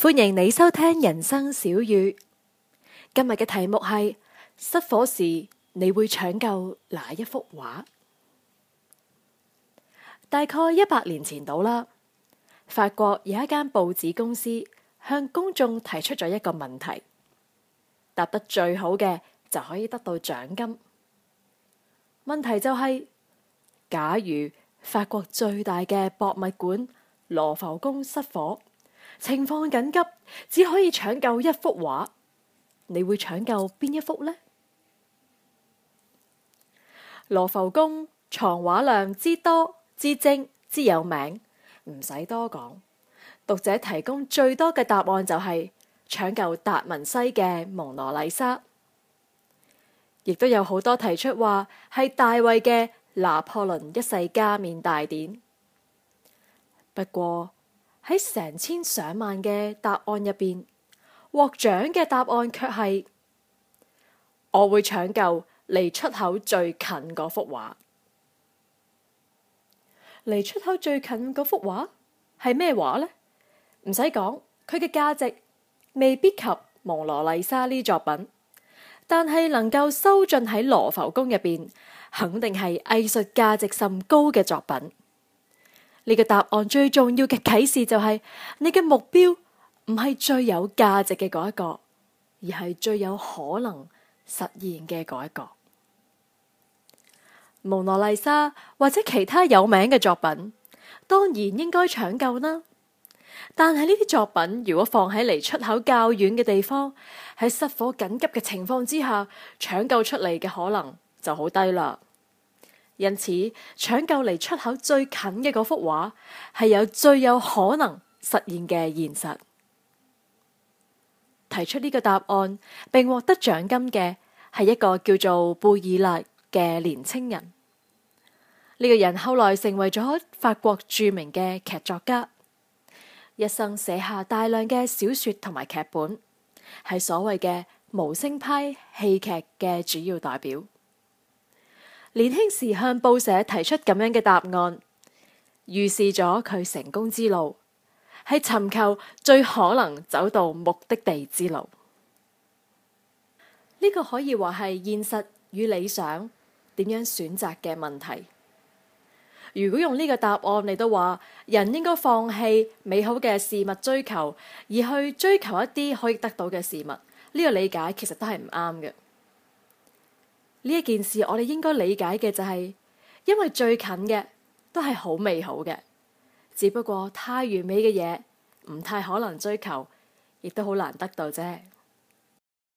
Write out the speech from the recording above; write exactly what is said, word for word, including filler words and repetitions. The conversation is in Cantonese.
歡迎你收聽人生小語。今日嘅題目係失火時你會搶救哪一幅畫？大概一百年前到啦，法國有一間報紙公司向公眾提出咗一個問題，答得最好嘅就可以得到獎金。問題就係，假如法國最大嘅博物館羅浮宮失火，情況緊急，只可以搶救一幅畫，你會搶救邊一幅呢？羅浮宮藏畫量之多之精之有名，唔使多講，讀者提供最多嘅答案就係搶救達文西嘅蒙羅麗莎，亦都有好多提出話係大衛嘅拿破崙一世加冕大典。不過喺成千上萬嘅答案入邊，獲獎嘅答案卻係我會搶救離出口最近嗰幅畫。離出口最近嗰幅畫係咩畫呢？唔使講，佢嘅價值未必及蒙羅麗莎呢作品，但係能夠收進喺羅浮宮入邊，肯定係藝術價值甚高嘅作品。呢個答案最重要嘅啟示就係，你嘅目標唔係最有價值嘅嗰一個，而係最有可能實現嘅嗰一個。蒙羅麗莎或者其他有名嘅作品，當然應該搶救啦。但係呢啲作品如果放喺離出口較遠嘅地方，喺失火緊急嘅情況之下，搶救出嚟嘅可能就好低啦。因此，搶救離出口最近嘅嗰幅畫，係有最有可能實現嘅現實。提出呢個答案並獲得獎金嘅係一個叫做貝爾納嘅年輕人。呢個人後來成為咗法國著名嘅劇作家，一生寫下大量嘅小說同埋劇本，係所謂嘅無聲派戲劇嘅主要代表。年輕時向報社提出咁樣嘅答案，預示咗佢成功之路係尋求最可能走到目的地之路。呢個可以話係現實與理想點樣選擇嘅問題。如果用呢個答案嚟到話，人應該放棄美好嘅事物追求，而去追求一啲可以得到嘅事物，呢個理解其實都係唔啱嘅。呢一件事我哋應該理解嘅就係，因為最近嘅都係好美好嘅，只不過太完美嘅嘢唔太可能追求，亦都好難得到啫。